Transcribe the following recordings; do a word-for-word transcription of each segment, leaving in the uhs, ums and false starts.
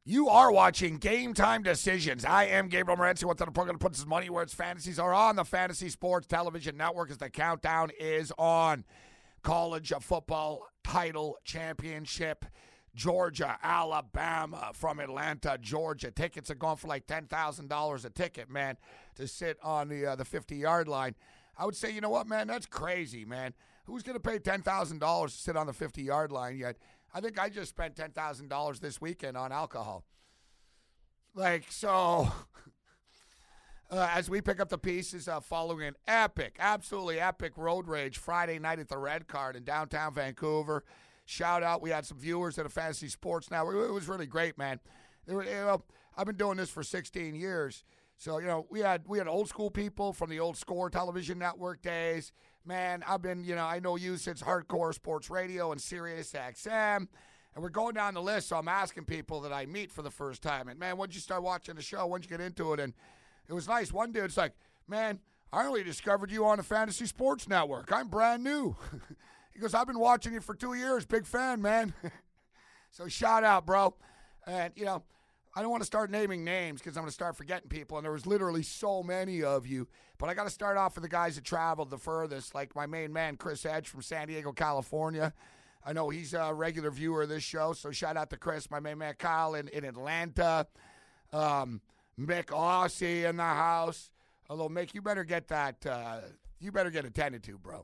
You are watching Game Time Decisions. I am Gabriel Morency. What's on the program? Puts his money where its fantasies are on the Fantasy Sports Television Network as the countdown is on. College football title championship. Georgia, Alabama from Atlanta, Georgia. Tickets are going for like ten thousand dollars a ticket, man, to sit on the uh, the fifty-yard line. I would say, you know what, man, that's crazy, man. Who's going to pay ten thousand dollars to sit on the fifty-yard line yet? I think I just spent ten thousand dollars this weekend on alcohol. Like, so, uh, as we pick up the pieces uh, following an epic, absolutely epic road rage Friday night at the Red Card in downtown Vancouver. Shout out, we had some viewers at a Fantasy Sports Network. It was really great, man. It was, you know, I've been doing this for sixteen years. So, you know, we had we had old school people from the old Score Television Network days. Man, I've been, you know, I know you since Hardcore Sports Radio and Sirius X M. And we're going down the list, so I'm asking people that I meet for the first time. And, man, when'd you start watching the show? When'd you get into it? And it was nice. One dude's like, man, I only discovered you on the Fantasy Sports Network. I'm brand new. He goes, I've been watching you for two years. Big fan, man. So shout out, bro. And, you know, I don't want to start naming names because I'm going to start forgetting people, and there was literally so many of you. But I got to start off with the guys that traveled the furthest, like my main man, Chris Edge from San Diego, California. I know he's a regular viewer of this show, so shout out to Chris, my main man, Kyle in, in Atlanta. Um, Mick Aussie in the house. Although, Mick, you better get that, uh, you better get attended to, bro.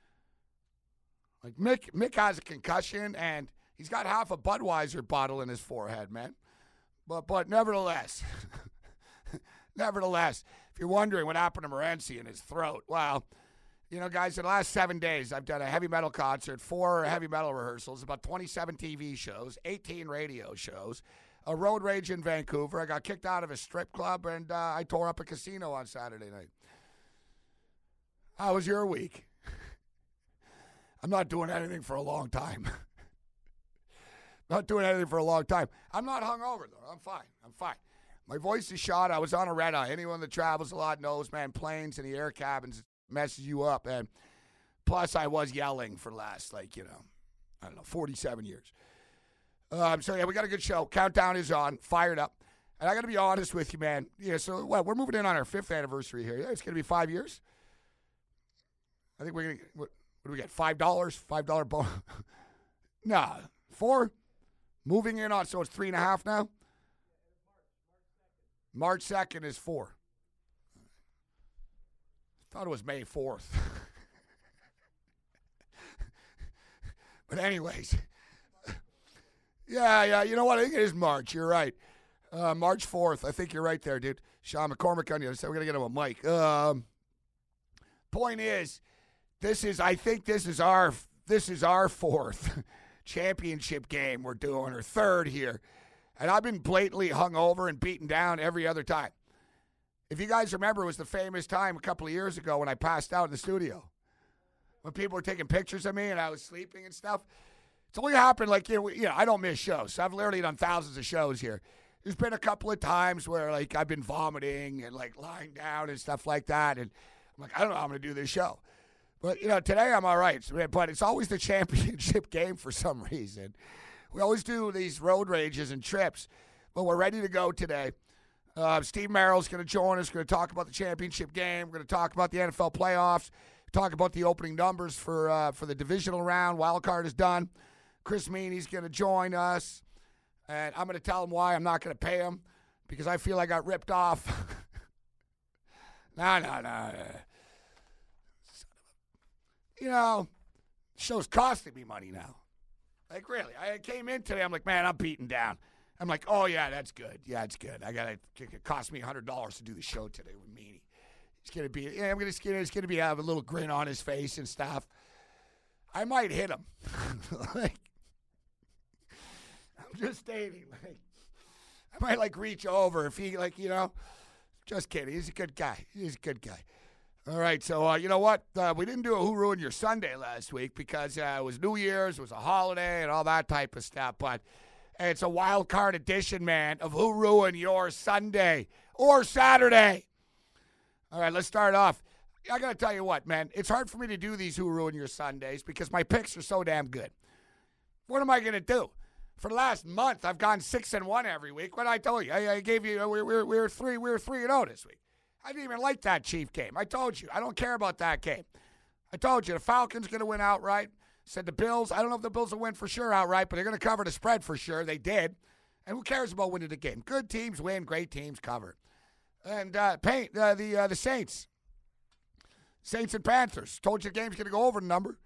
Like, Mick, Mick has a concussion, and he's got half a Budweiser bottle in his forehead, man. But but nevertheless, nevertheless, if you're wondering what happened to Morency in his throat, well, you know, guys, in the last seven days, I've done a heavy metal concert, four heavy metal rehearsals, about twenty-seven T V shows, eighteen radio shows, a road rage in Vancouver. I got kicked out of a strip club, and uh, I tore up a casino on Saturday night. How was your week? I'm not doing anything for a long time. Not doing anything for a long time. I'm not hungover, though. I'm fine. I'm fine. My voice is shot. I was on a red eye. Anyone that travels a lot knows, man, planes and the air cabins messes you up. And plus, I was yelling for the last, like, you know, I don't know, forty-seven years. Um, so, yeah, we got a good show. Countdown is on. Fired up. And I got to be honest with you, man. Yeah, so, well, we're moving in on our fifth anniversary here. Yeah, it's going to be five years. I think we're going to, what, what do we get, five dollars? five dollars bonus? Nah, four? Moving in on, so it's three and a half now? March second is four. I thought it was May fourth. But anyways. Yeah, yeah, you know what? I think it is March. You're right. Uh, March fourth. I think you're right there, dude. Sean McCormick on you. So we're going to get him a mic. Um, point is, this is, I think this is our, this is our fourth championship game we're doing, or third here. And I've been blatantly hungover and beaten down every other time. If you guys remember, it was the famous time a couple of years ago when I passed out in the studio. When people were taking pictures of me and I was sleeping and stuff. It's only happened like, you know, you know I don't miss shows. So I've literally done thousands of shows here. There's been a couple of times where, like, I've been vomiting and, like, lying down and stuff like that. And I'm like, I don't know how I'm going to do this show. But, you know, today I'm all right. But it's always the championship game for some reason. We always do these road rages and trips. But we're ready to go today. Uh, Steve Merrill's going to join us. We're going to talk about the championship game. We're going to talk about the N F L playoffs. Talk about the opening numbers for uh, for the divisional round. Wild card is done. Chris Meany's going to join us. And I'm going to tell him why I'm not going to pay him. Because I feel I got ripped off. no, no, no. You know, show's costing me money now. Like, really. I came in today, I'm like, man, I'm beaten down. I'm like, oh, yeah, that's good. Yeah, it's good. I got it. It cost me one hundred dollars to do the show today with Meany. It's going to be, yeah, I'm going to, it's going to be, have a little grin on his face and stuff. I might hit him. Like, I'm just stating, like, I might, like, reach over if he, like, you know, just kidding. He's a good guy. He's a good guy. All right, so uh, you know what? Uh, we didn't do a Who Ruined Your Sunday last week because uh, it was New Year's, it was a holiday, and all that type of stuff. But it's a wild card edition, man, of Who Ruined Your Sunday or Saturday. All right, let's start off. I got to tell you what, man. It's hard for me to do these Who Ruined Your Sundays because my picks are so damn good. What am I going to do? For the last month, I've gone six and one every week. What I told you, I, I gave you. We were we were three we were three and zero this week. I didn't even like that Chief game. I told you, I don't care about that game. I told you the Falcons going to win outright. Said the Bills. I don't know if the Bills will win for sure outright, but they're going to cover the spread for sure. They did. And who cares about winning the game? Good teams win. Great teams cover. And uh, paint uh, the uh, the Saints, Saints and Panthers. Told you the game's going to go over the number.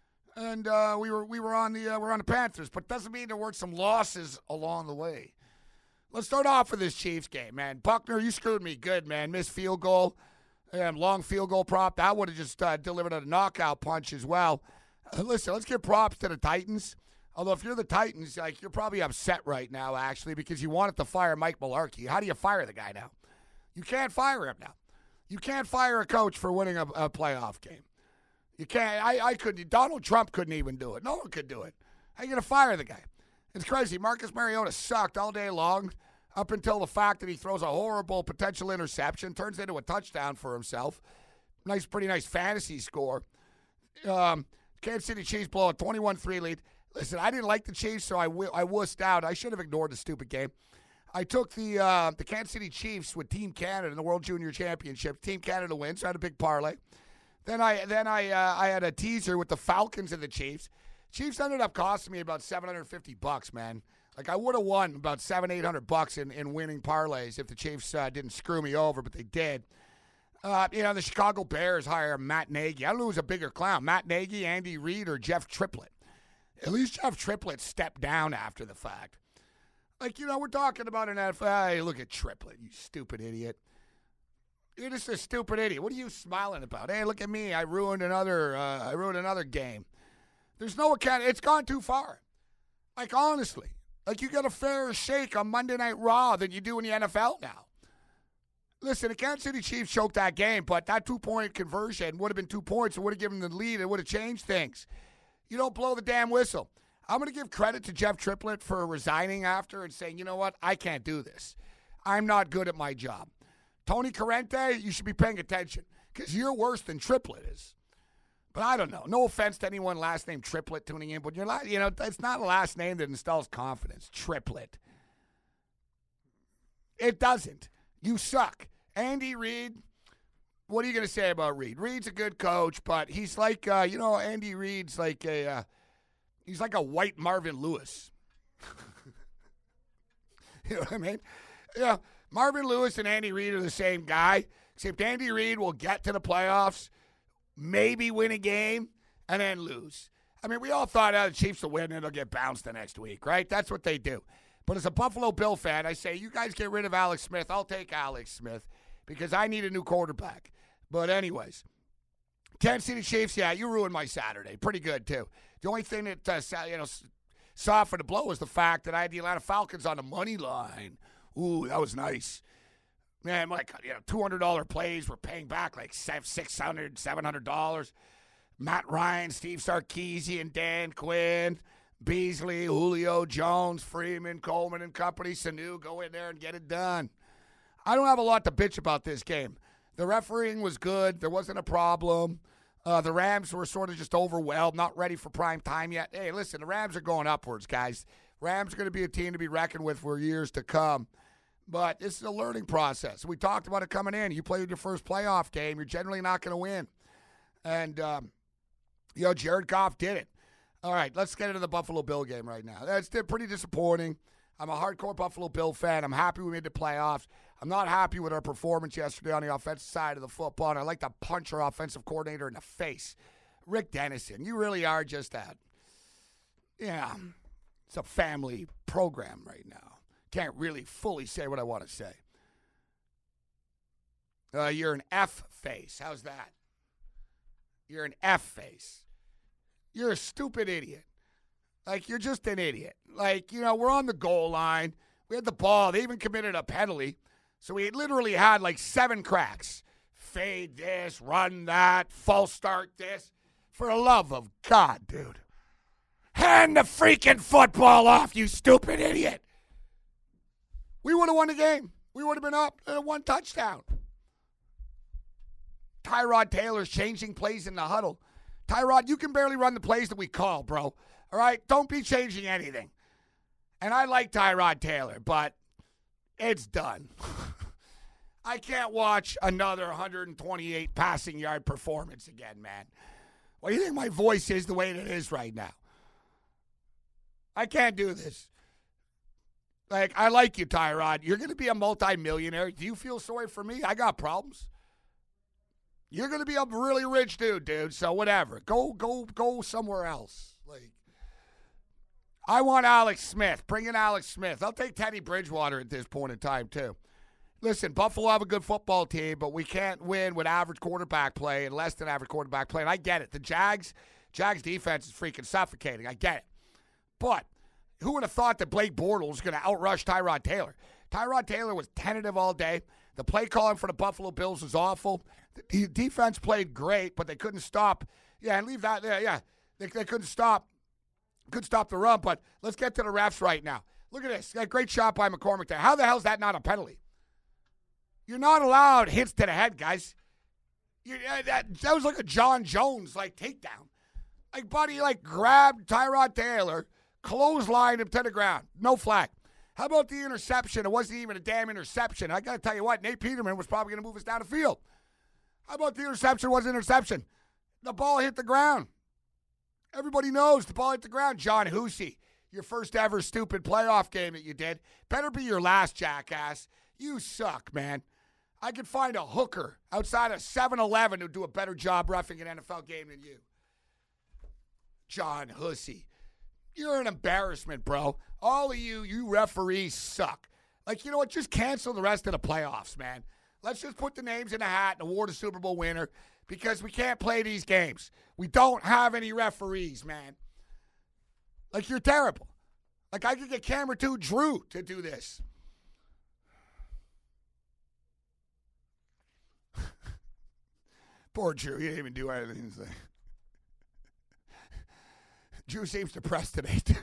And uh, we were we were on the uh, we're on the Panthers, but doesn't mean there weren't some losses along the way. Let's start off with this Chiefs game, man. Buckner, you screwed me good, man. Missed field goal, um, long field goal prop. That would have just uh, delivered a knockout punch as well. Uh, listen, let's give props to the Titans. Although if you're the Titans, like you're probably upset right now, actually, because you wanted to fire Mike Mularkey. How do you fire the guy now? You can't fire him now. You can't fire a coach for winning a, a playoff game. You can't. I, I couldn't. Donald Trump couldn't even do it. No one could do it. How are you going to fire the guy? It's crazy. Marcus Mariota sucked all day long up until the fact that he throws a horrible potential interception, turns into a touchdown for himself. Nice, pretty nice fantasy score. Um, Kansas City Chiefs blow a twenty-one three lead. Listen, I didn't like the Chiefs, so I, w- I wussed out. I should have ignored the stupid game. I took the uh, the Kansas City Chiefs with Team Canada in the World Junior Championship. Team Canada wins, so I had a big parlay. Then I then I uh, I had a teaser with the Falcons and the Chiefs. Chiefs ended up costing me about seven hundred fifty bucks, man. Like I would have won about seven, eight hundred bucks in, in winning parlays if the Chiefs uh, didn't screw me over, but they did. Uh, you know, the Chicago Bears hire Matt Nagy. I don't know who's a bigger clown, Matt Nagy, Andy Reid, or Jeff Triplett. At least Jeff Triplett stepped down after the fact. Like, you know, we're talking about an N F L. Hey, look at Triplett, you stupid idiot. You're just a stupid idiot. What are you smiling about? Hey, look at me. I ruined another. Uh, I ruined another game. There's no account. It's gone too far. Like honestly, like you get a fairer shake on Monday Night Raw than you do in the N F L now. Listen, the Kansas City Chiefs choked that game, but that two-point conversion would have been two points. It would have given them the lead. It would have changed things. You don't blow the damn whistle. I'm going to give credit to Jeff Triplett for resigning after and saying, you know what, I can't do this. I'm not good at my job. Tony Corrente, you should be paying attention because you're worse than Triplett is. But I don't know. No offense to anyone last name Triplett tuning in, but you're not, you know, it's not a last name that installs confidence. Triplett. It doesn't. You suck. Andy Reid, what are you going to say about Reid? Reid's a good coach, but he's like, uh, you know, Andy Reid's like a, uh, he's like a white Marvin Lewis. You know what I mean? Yeah. Marvin Lewis and Andy Reid are the same guy, except Andy Reid will get to the playoffs, maybe win a game, and then lose. I mean, we all thought oh, the Chiefs will win and they'll get bounced the next week, right? That's what they do. But as a Buffalo Bill fan, I say, you guys get rid of Alex Smith. I'll take Alex Smith because I need a new quarterback. But anyways, Kansas City Chiefs, yeah, you ruined my Saturday. Pretty good, too. The only thing that uh, you know softened the blow was the fact that I had the Atlanta Falcons on the money line. Ooh, that was nice. Man, like, you know, two hundred dollars plays were paying back like six hundred dollars, seven hundred dollars. Matt Ryan, Steve Sarkisian, and Dan Quinn, Beasley, Julio Jones, Freeman, Coleman and company, Sanu, go in there and get it done. I don't have a lot to bitch about this game. The refereeing was good. There wasn't a problem. Uh, the Rams were sort of just overwhelmed, not ready for prime time yet. Hey, listen, the Rams are going upwards, guys. Rams are going to be a team to be reckoned with for years to come. But this is a learning process. We talked about it coming in. You played your first playoff game. You're generally not going to win. And, um, you know, Jared Goff did it. All right, let's get into the Buffalo Bill game right now. That's pretty disappointing. I'm a hardcore Buffalo Bill fan. I'm happy we made the playoffs. I'm not happy with our performance yesterday on the offensive side of the football, and I'd like to punch our offensive coordinator in the face. Rick Dennison, you really are just that. Yeah, it's a family program right now. Can't really fully say what I want to say. Uh, you're an F face. How's that? You're an F face. You're a stupid idiot. Like, you're just an idiot. Like, you know, we're on the goal line. We had the ball. They even committed a penalty. So we literally had like seven cracks. Fade this, run that, false start this. For the love of God, dude. Hand the freaking football off, you stupid idiot. We would have won the game. We would have been up at one touchdown. Tyrod Taylor's changing plays in the huddle. Tyrod, you can barely run the plays that we call, bro. All right? Don't be changing anything. And I like Tyrod Taylor, but it's done. I can't watch another one hundred twenty-eight passing yard performance again, man. Well, you think my voice is the way it is right now? I can't do this. Like, I like you, Tyrod. You're going to be a multimillionaire. Do you feel sorry for me? I got problems. You're going to be a really rich dude, dude. So whatever. Go, go, go somewhere else. Like, I want Alex Smith. Bring in Alex Smith. I'll take Teddy Bridgewater at this point in time, too. Listen, Buffalo have a good football team, but we can't win with average quarterback play and less than average quarterback play. And I get it. The Jags, Jags defense is freaking suffocating. I get it. But who would have thought that Blake Bortles was going to outrush Tyrod Taylor? Tyrod Taylor was tentative all day. The play calling for the Buffalo Bills was awful. The defense played great, but they couldn't stop. Yeah, and leave that there. Yeah, they, they couldn't stop. Couldn't stop the run. But let's get to the refs right now. Look at this. A great shot by McCormick there. How the hell is that not a penalty? You're not allowed hits to the head, guys. You, uh, that, that was like a John Jones like takedown. Like, buddy, like grabbed Tyrod Taylor, clotheslined him to the ground. No flag. How about the interception? It wasn't even a damn interception. I got to tell you what, Nate Peterman was probably going to move us down the field. How about the interception? It wasn't an interception. The ball hit the ground. Everybody knows the ball hit the ground. John Hussey, your first ever stupid playoff game that you did. Better be your last, jackass. You suck, man. I could find a hooker outside of seven eleven who'd do a better job reffing an N F L game than you. John Hussey. You're an embarrassment, bro. All of you, you referees suck. Like, you know what? Just cancel the rest of the playoffs, man. Let's just put the names in a hat and award a Super Bowl winner because we can't play these games. We don't have any referees, man. Like, you're terrible. Like, I could get camera two Drew to do this. Poor Drew. He didn't even do anything. Drew seems depressed today, too.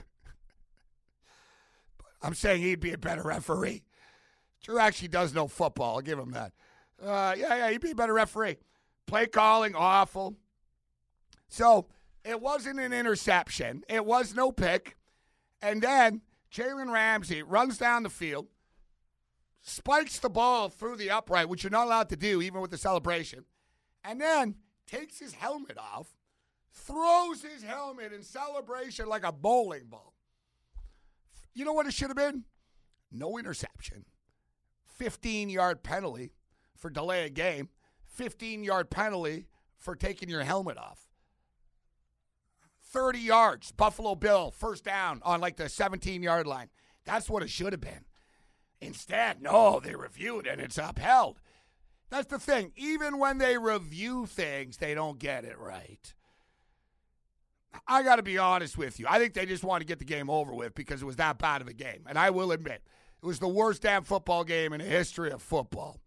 But I'm saying he'd be a better referee. Drew actually does know football. I'll give him that. Uh, yeah, yeah, he'd be a better referee. Play calling, awful. So it wasn't an interception. It was no pick. And then Jalen Ramsey runs down the field, spikes the ball through the upright, which you're not allowed to do even with the celebration, and then takes his helmet off, throws his helmet in celebration like a bowling ball. You know what it should have been? No interception. fifteen-yard penalty for delay a game. fifteen-yard penalty for taking your helmet off. thirty yards, Buffalo Bill, first down on like the seventeen-yard line. That's what it should have been. Instead, no, they reviewed and it's upheld. That's the thing. Even when they review things, they don't get it right. I got to be honest with you. I think they just want to get the game over with because it was that bad of a game. And I will admit, it was the worst damn football game in the history of football.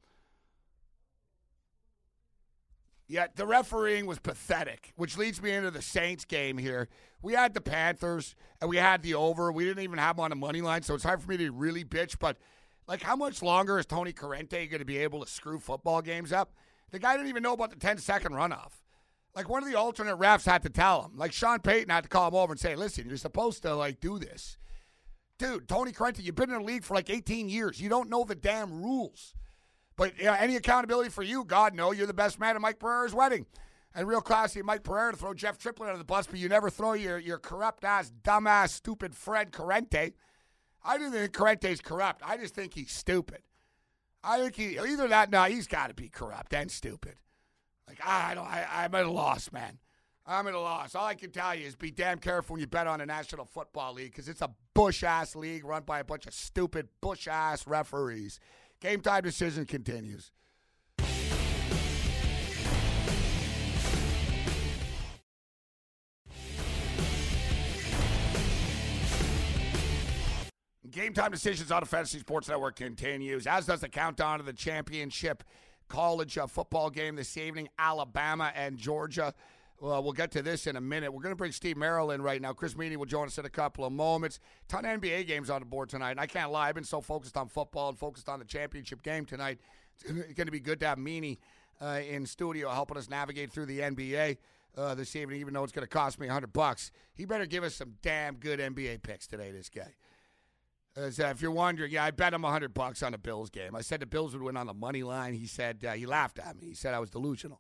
Yet the refereeing was pathetic, which leads me into the Saints game here. We had the Panthers, and we had the over. We didn't even have them on the money line, so it's hard for me to really bitch. But, like, how much longer is Tony Corrente going to be able to screw football games up? The guy didn't even know about the ten-second runoff. Like, one of the alternate refs had to tell him. Like, Sean Payton had to call him over and say, listen, you're supposed to, like, do this. Dude, Tony Corrente, you've been in the league for, like, eighteen years. You don't know the damn rules. But you know, any accountability for you, God, no. You're the best man at Mike Pereira's wedding. And real classy of Mike Pereira to throw Jeff Triplett under the bus, but you never throw your, your corrupt-ass, dumbass, stupid friend Corrente. I don't think Corrente's corrupt. I just think he's stupid. I think he, either that, no, he's got to be corrupt and stupid. Like, I don't, I, I'm at a loss, man. I'm at a loss. All I can tell you is be damn careful when you bet on the National Football League because it's a bush-ass league run by a bunch of stupid bush-ass referees. Game time decision continues. Game time decisions on the Fantasy Sports Network continues, as does the countdown to the championship college uh, football game this evening, Alabama and Georgia. Well, we'll get to this in a minute. We're going to bring Steve Merrill in right now. Chris Meany will join us in a couple of moments. Ton of N B A games on the board tonight. And I can't lie, I've been so focused on football and focused on the championship game tonight. It's going to be good to have Meany uh, in studio helping us navigate through the N B A uh, this evening, even though it's going to cost me one hundred bucks. He better give us some damn good N B A picks today, this guy. As, uh, if you're wondering, yeah, I bet him a hundred bucks on the Bills game. I said the Bills would win on the money line. He said uh, he laughed at me. He said I was delusional.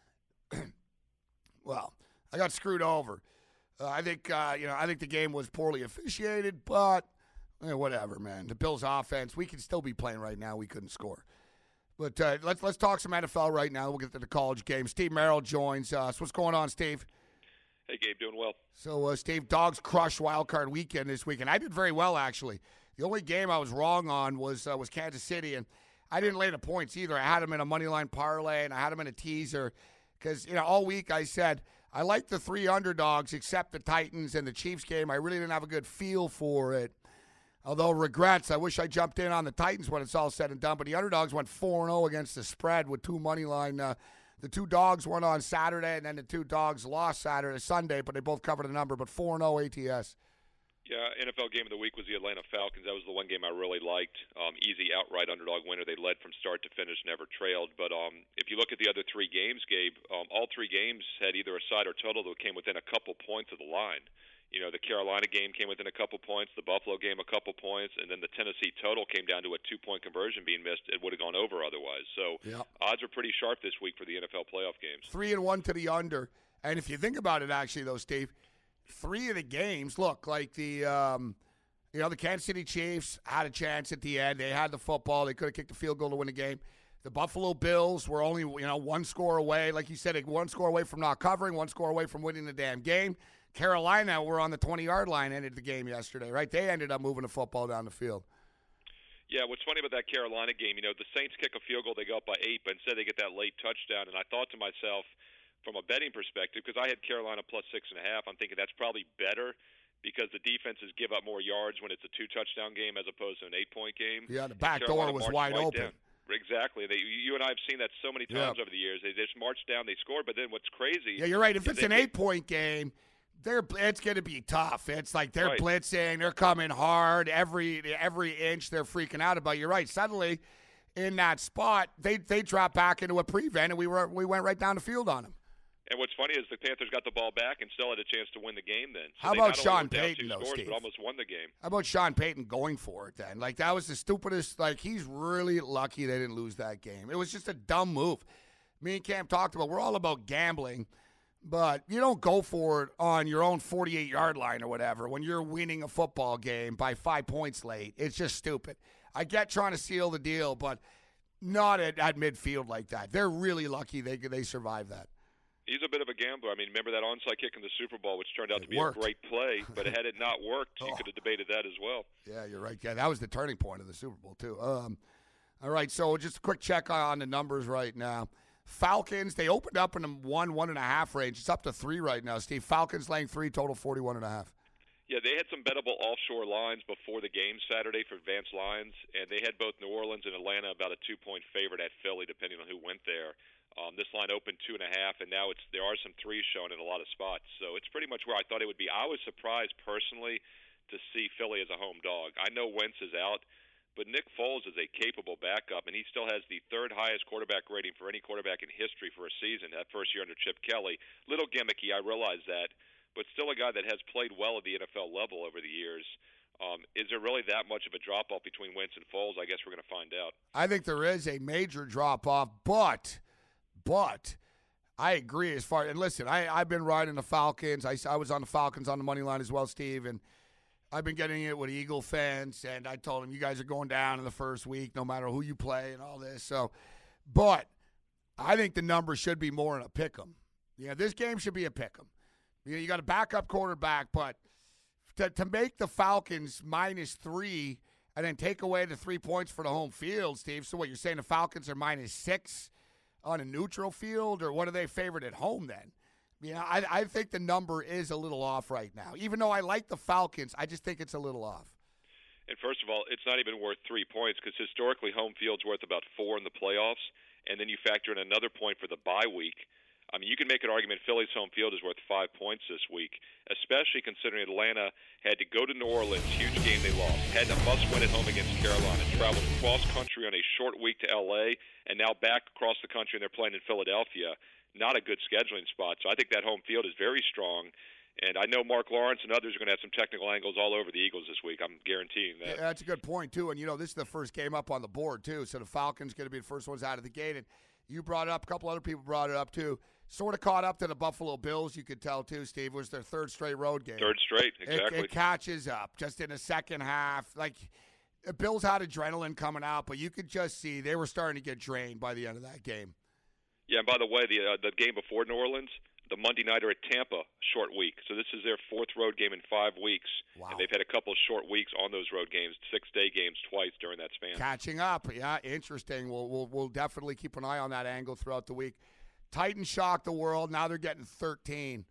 Well, I got screwed over. Uh, I think uh, you know. I think the game was poorly officiated, but eh, whatever, man. The Bills' offense, we could still be playing right now. We couldn't score. But uh, let's let's talk some N F L right now. We'll get to the college game. Steve Merrill joins us. What's going on, Steve? Hey, Gabe, doing well. So, uh, Steve, Dogs crushed Wild Card Weekend this weekend. I did very well, actually. The only game I was wrong on was uh, was Kansas City, and I didn't lay the points either. I had them in a money line parlay, and I had them in a teaser because you know all week I said I like the three underdogs except the Titans and the Chiefs game. I really didn't have a good feel for it. Although regrets, I wish I jumped in on the Titans when it's all said and done. But the underdogs went four and oh against the spread with two money line. Uh, the two dogs won on Saturday, and then the two dogs lost Saturday, Sunday, but they both covered a number. But four and oh A T S. Yeah, N F L game of the week was the Atlanta Falcons. That was the one game I really liked. Um, easy outright underdog winner. They led from start to finish, never trailed. But um, if you look at the other three games, Gabe, um, all three games had either a side or total that came within a couple points of the line. You know, the Carolina game came within a couple points, the Buffalo game a couple points, and then the Tennessee total came down to a two-point conversion being missed. It would have gone over otherwise. So yep. Odds are pretty sharp this week for the N F L playoff games. Three and one to the under. And if you think about it, actually, though, Steve, three of the games, look, like the, um, you know, the Kansas City Chiefs had a chance at the end. They had the football. They could have kicked the field goal to win the game. The Buffalo Bills were only, you know, one score away. Like you said, one score away from not covering, one score away from winning the damn game. Carolina were on the twenty-yard line, ended the game yesterday, right? They ended up moving the football down the field. Yeah, what's funny about that Carolina game, you know, the Saints kick a field goal, they go up by eight, but instead they get that late touchdown. And I thought to myself, from a betting perspective, because I had Carolina plus six and a half, I'm thinking that's probably better because the defenses give up more yards when it's a two-touchdown game as opposed to an eight-point game. Yeah, the back door was wide right open. Down. Exactly. They, you and I have seen that so many times yep. over the years. They just march down, they score, but then what's crazy... Yeah, you're right. If it's an eight-point game... They're, it's going to be tough. It's like they're right. blitzing. They're coming hard. Every every inch they're freaking out about. You're right. Suddenly, in that spot, they they dropped back into a prevent, and we were we went right down the field on them. And what's funny is the Panthers got the ball back and still had a chance to win the game then. So How about Sean Payton, though, scores, Steve? But almost won the game. How about Sean Payton going for it then? Like, that was the stupidest. Like, he's really lucky they didn't lose that game. It was just a dumb move. Me and Cam talked about, we're all about gambling. But you don't go for it on your own forty-eight-yard line or whatever when you're winning a football game by five points late. It's just stupid. I get trying to seal the deal, but not at, at midfield like that. They're really lucky they they survived that. He's a bit of a gambler. I mean, remember that onside kick in the Super Bowl, which turned out it to be worked. a great play, but had it not worked, oh. you could have debated that as well. Yeah, you're right. Yeah, that was the turning point of the Super Bowl, too. Um, all right, so just a quick check on the numbers right now. Falcons, they opened up in the one, one and a half range. It's up to three right now, Steve. Falcons laying three, total forty-one and a half. Yeah, they had some bettable offshore lines before the game Saturday for advanced lines, and they had both New Orleans and Atlanta about a two-point favorite at Philly, depending on who went there. Um, this line opened two and a half, and now it's there are some threes shown in a lot of spots. So it's pretty much where I thought it would be. I was surprised personally to see Philly as a home dog. I know Wentz is out. But Nick Foles is a capable backup, and he still has the third highest quarterback rating for any quarterback in history for a season, that first year under Chip Kelly. Little gimmicky, I realize that, but still a guy that has played well at the N F L level over the years. Um, is there really that much of a drop-off between Wentz and Foles? I guess we're going to find out. I think there is a major drop-off, but, but I agree as far – and listen, I, I've been riding the Falcons. I, I was on the Falcons on the money line as well, Steve, and – I've been getting it with Eagle fans, and I told them, you guys are going down in the first week no matter who you play and all this. So, but I think the number should be more in a pick 'em. You know, this game should be a pick 'em. You know, you got a backup quarterback, but to, to make the Falcons minus three and then take away the three points for the home field, Steve, so what, you're saying the Falcons are minus six on a neutral field, or what are they favored at home then? Yeah, I, I think the number is a little off right now. Even though I like the Falcons, I just think it's a little off. And first of all, it's not even worth three points because historically home field's worth about four in the playoffs, and then you factor in another point for the bye week. I mean, you can make an argument Philly's home field is worth five points this week, especially considering Atlanta had to go to New Orleans, huge game they lost, had a must-win at home against Carolina, traveled cross country on a short week to L A, and now back across the country and they're playing in Philadelphia. Not a good scheduling spot. So I think that home field is very strong. And I know Mark Lawrence and others are going to have some technical angles all over the Eagles this week. I'm guaranteeing that. Yeah, that's a good point, too. And, you know, this is the first game up on the board, too. So the Falcons going to be the first ones out of the gate. And you brought it up. A couple other people brought it up, too. Sort of caught up to the Buffalo Bills, you could tell, too, Steve. It was their third straight road game. Third straight, exactly. It, it catches up just in the second half. Like, the Bills had adrenaline coming out, but you could just see they were starting to get drained by the end of that game. Yeah, and by the way, the uh, the game before New Orleans, the Monday nighter at Tampa, short week. So this is their fourth road game in five weeks. Wow. And they've had a couple of short weeks on those road games, six-day games twice during that span. Catching up. Yeah, interesting. We'll, we'll, we'll definitely keep an eye on that angle throughout the week. Titans shocked the world. Now they're getting thirteen.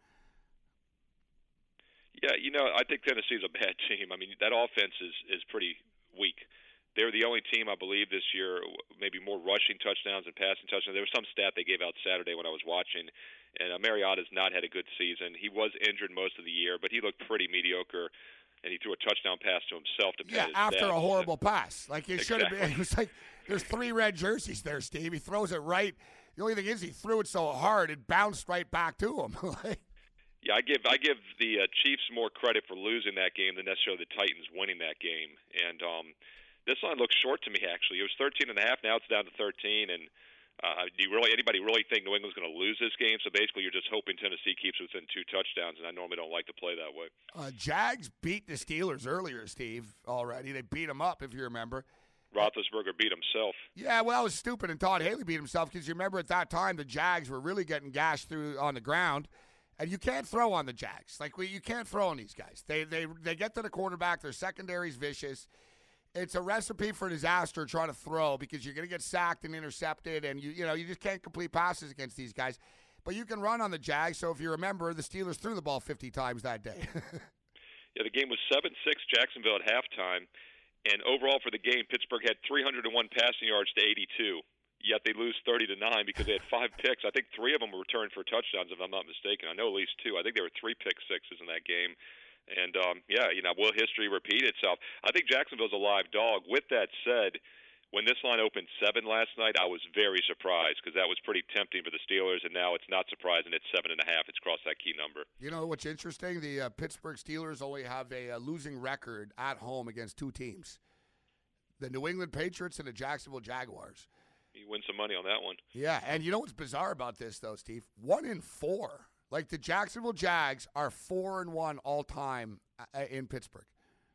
Yeah, you know, I think Tennessee's a bad team. I mean, that offense is, is pretty weak. They're the only team, I believe, this year, maybe more rushing touchdowns than passing touchdowns. There was some stat they gave out Saturday when I was watching, and uh, Mariota's not had a good season. He was injured most of the year, but he looked pretty mediocre, and he threw a touchdown pass to himself to pay Yeah, his after stats. a horrible pass. Like, it should have Exactly. been. It was like, there's three red jerseys there, Steve. He throws it right. The only thing is he threw it so hard, it bounced right back to him. Like, Yeah, I give I give the uh, Chiefs more credit for losing that game than necessarily the Titans winning that game. And um, this line looks short to me, actually. It was thirteen and a half. Now it's down to thirteen. And uh, do you really anybody really think New England's going to lose this game? So basically, you're just hoping Tennessee keeps within two touchdowns. And I normally don't like to play that way. uh, Jags beat the Steelers earlier, Steve, already. They beat them up, if you remember. Roethlisberger beat himself. Yeah, well, it was stupid, and Todd Haley beat himself because you remember at that time the Jags were really getting gashed through on the ground, and you can't throw on the Jags. Like, we, you can't throw on these guys. They they they get to the quarterback. Their secondary's vicious. It's a recipe for disaster trying to throw because you're going to get sacked and intercepted, and you you know you just can't complete passes against these guys. But you can run on the Jags. So if you remember, the Steelers threw the ball fifty times that day. Yeah, the game was seven six Jacksonville at halftime. And overall for the game, Pittsburgh had three hundred one passing yards to eighty-two. Yet they lose thirty to nine because they had five picks. I think three of them were returned for touchdowns, if I'm not mistaken. I know at least two. I think there were three pick sixes in that game. And, um, yeah, you know, will history repeat itself? I think Jacksonville's a live dog. With that said, when this line opened seven last night, I was very surprised because that was pretty tempting for the Steelers, and now it's not surprising. It's seven and a half. It's crossed that key number. You know what's interesting? The uh, Pittsburgh Steelers only have a uh, losing record at home against two teams: the New England Patriots and the Jacksonville Jaguars. You win some money on that one. Yeah, and you know what's bizarre about this, though, Steve? One in four. Like, the Jacksonville Jags are four and one all time uh, in Pittsburgh.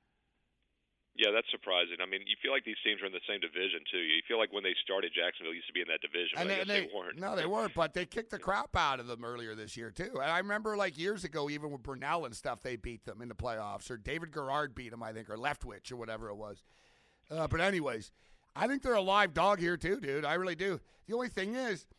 Yeah, that's surprising. I mean, you feel like these teams are in the same division, too. You feel like when they started, Jacksonville used to be in that division, but And I they, guess they, they weren't. No, they weren't, but they kicked the crap out of them earlier this year, too. And I remember, like, years ago, even with Brunell and stuff, they beat them in the playoffs. Or David Garrard beat them, I think, or Leftwich or whatever it was. Uh, but anyways, I think they're a live dog here, too, dude. I really do. The only thing is,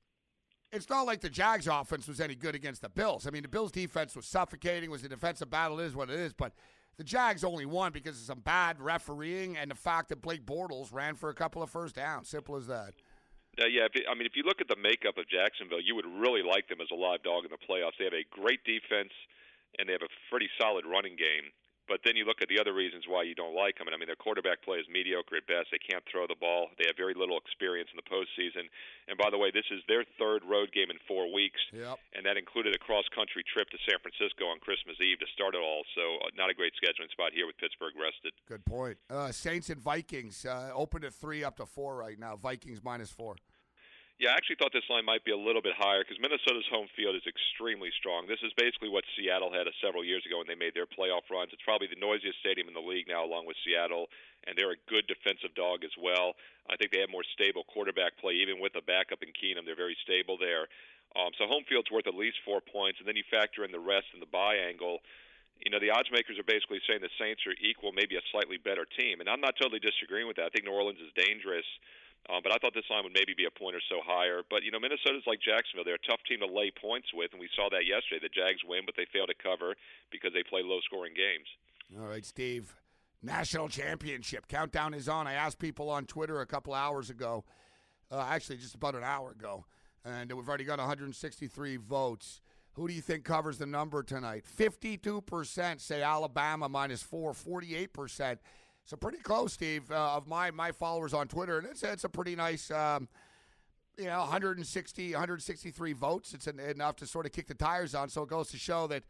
it's not like the Jags offense was any good against the Bills. I mean, the Bills defense was suffocating, was a defensive battle, it is what it is, but the Jags only won because of some bad refereeing and the fact that Blake Bortles ran for a couple of first downs. Simple as that. Uh, yeah, if it, I mean, if you look at the makeup of Jacksonville, you would really like them as a live dog in the playoffs. They have a great defense, and they have a pretty solid running game. But then you look at the other reasons why you don't like them. And I mean, their quarterback play is mediocre at best. They can't throw the ball. They have very little experience in the postseason. And by the way, this is their third road game in four weeks. Yep. And that included a cross-country trip to San Francisco on Christmas Eve to start it all. So uh, not a great scheduling spot here with Pittsburgh rested. Good point. Uh, Saints and Vikings uh, opened at three up to four right now. Vikings minus four. Yeah, I actually thought this line might be a little bit higher because Minnesota's home field is extremely strong. This is basically what Seattle had uh, several years ago when they made their playoff runs. It's probably the noisiest stadium in the league now, along with Seattle, and they're a good defensive dog as well. I think they have more stable quarterback play, even with a backup in Keenum. They're very stable there. Um, so home field's worth at least four points, and then you factor in the rest and the bye angle. You know, the odds makers are basically saying the Saints are equal, maybe a slightly better team, and I'm not totally disagreeing with that. I think New Orleans is dangerous. Um, but I thought this line would maybe be a point or so higher. But, you know, Minnesota's like Jacksonville. They're a tough team to lay points with, and we saw that yesterday. The Jags win, but they fail to cover because they play low-scoring games. All right, Steve. National Championship. Countdown is on. I asked people on Twitter a couple hours ago, uh, actually just about an hour ago, and we've already got one hundred sixty-three votes. Who do you think covers the number tonight? fifty-two percent say Alabama minus four, forty-eight percent. So pretty close, Steve, uh, of my my followers on Twitter, and it's it's a pretty nice, um, you know, one hundred sixty, one hundred sixty-three votes. It's an, enough to sort of kick the tires on. So it goes to show that,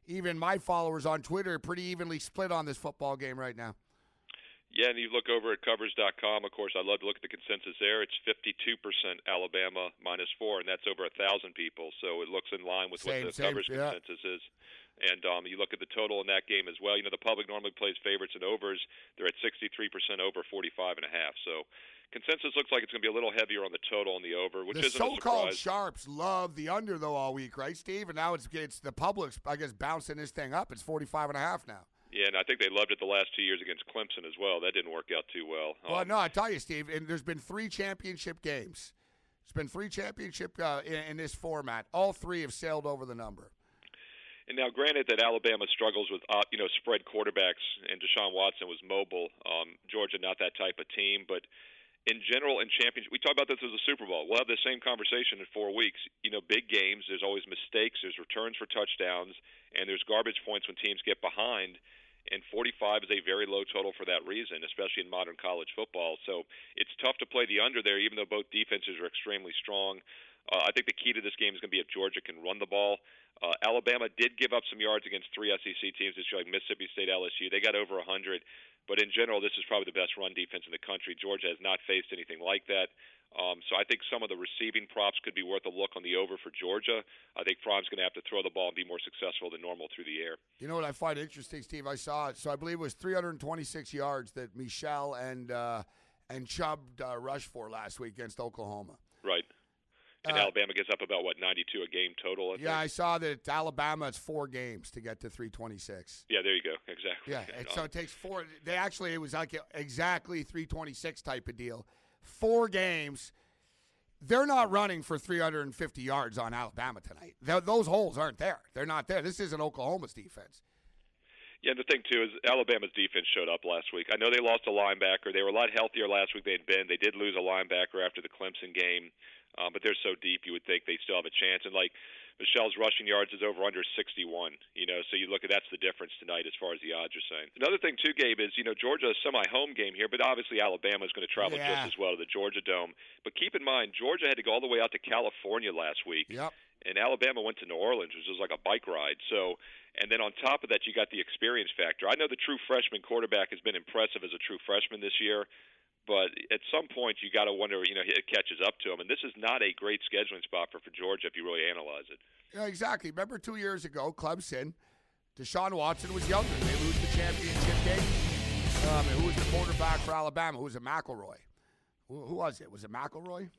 even my followers on Twitter are pretty evenly split on this football game right now. Yeah, and you look over at covers dot com, of course, I love to look at the consensus there. It's fifty-two percent Alabama minus four, and that's over one thousand people. So it looks in line with Same, what the same, covers yeah. consensus is. And um, you look at the total in that game as well. You know, the public normally plays favorites and overs. They're at sixty-three percent over, forty-five and a half. So consensus looks like it's going to be a little heavier on the total and the over, which the isn't a so-called surprise. sharps love the under, though, all week, right, Steve? And now it's, it's the public's, I guess, bouncing this thing up. It's forty-five and a half now. Yeah, and I think they loved it the last two years against Clemson as well. That didn't work out too well. Well, Um, no, I tell you, Steve, and there's been three championship games. There's been three championship uh, in, in this format. All three have sailed over the number. And now, granted that Alabama struggles with uh, you know spread quarterbacks, and Deshaun Watson was mobile. Um, Georgia not that type of team, but in general, in championship, we talk about this as a Super Bowl. We'll have the same conversation in four weeks. You know, big games. There's always mistakes. There's returns for touchdowns, and there's garbage points when teams get behind. And forty-five is a very low total for that reason, especially in modern college football. So it's tough to play the under there, even though both defenses are extremely strong. Uh, I think the key to this game is going to be if Georgia can run the ball. Uh, Alabama did give up some yards against three S E C teams this year, like Mississippi State, L S U. They got over one hundred. But in general, this is probably the best run defense in the country. Georgia has not faced anything like that. Um, so I think some of the receiving props could be worth a look on the over for Georgia. I think Fromm's going to have to throw the ball and be more successful than normal through the air. You know what I find interesting, Steve? I saw it. So I believe it was three hundred twenty-six yards that Michelle and uh, and Chubb uh, rushed for last week against Oklahoma. Right. And Uh, Alabama gets up about, what, ninety-two a game total? I Yeah, think? I saw that Alabama, it's four games to get to three twenty-six. Yeah, there you go. Exactly. Yeah, and Um, so it takes four. They actually, it was like exactly three twenty-six type of deal. Four games. They're not running for three hundred fifty yards on Alabama tonight. Th- those holes aren't there. They're not there. This isn't Oklahoma's defense. Yeah, the thing, too, is Alabama's defense showed up last week. I know they lost a linebacker. They were a lot healthier last week than they'd been. They did lose a linebacker after the Clemson game, um, but they're so deep you would think they still have a chance. And, like, Michelle's rushing yards is over under sixty-one, you know, so you look at that's the difference tonight as far as the odds are saying. Another thing, too, Gabe, is, you know, Georgia is a semi-home game here, but obviously Alabama is going to travel Yeah. just as well to the Georgia Dome. But keep in mind, Georgia had to go all the way out to California last week. Yep. And Alabama went to New Orleans, which was like a bike ride. So, and then on top of that, you got the experience factor. I know the true freshman quarterback has been impressive as a true freshman this year, but at some point you got to wonder, you know, it catches up to him. And this is not a great scheduling spot for, for Georgia if you really analyze it. Yeah, exactly. Remember two years ago, Clemson, Deshaun Watson was younger. They lose the championship game. Um, and who was the quarterback for Alabama? Who was it? McElroy. Who, who was it? Was it McElroy?